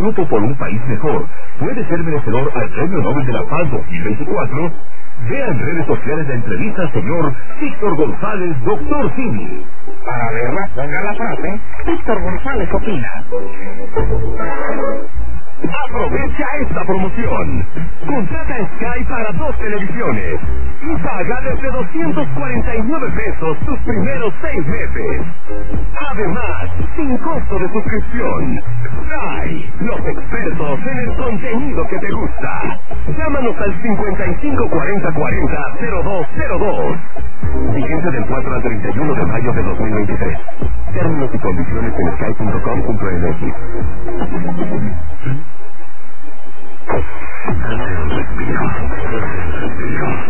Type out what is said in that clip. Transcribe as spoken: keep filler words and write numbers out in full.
grupo por un país mejor puede ser merecedor al Premio Nobel de la Paz dos mil veinticuatro, vea en redes sociales la entrevista al señor Víctor González, doctor Simi. Para verla, ponga la frase, Víctor González opina. Aprovecha esta promoción. Contrata Sky para dos televisiones y paga desde doscientos cuarenta y nueve pesos tus primeros seis meses. Además, sin costo de suscripción. Sky, los expertos en el contenido que te gusta. Llámanos al cincuenta y cinco cuarenta cuarenta cero dos cero dos.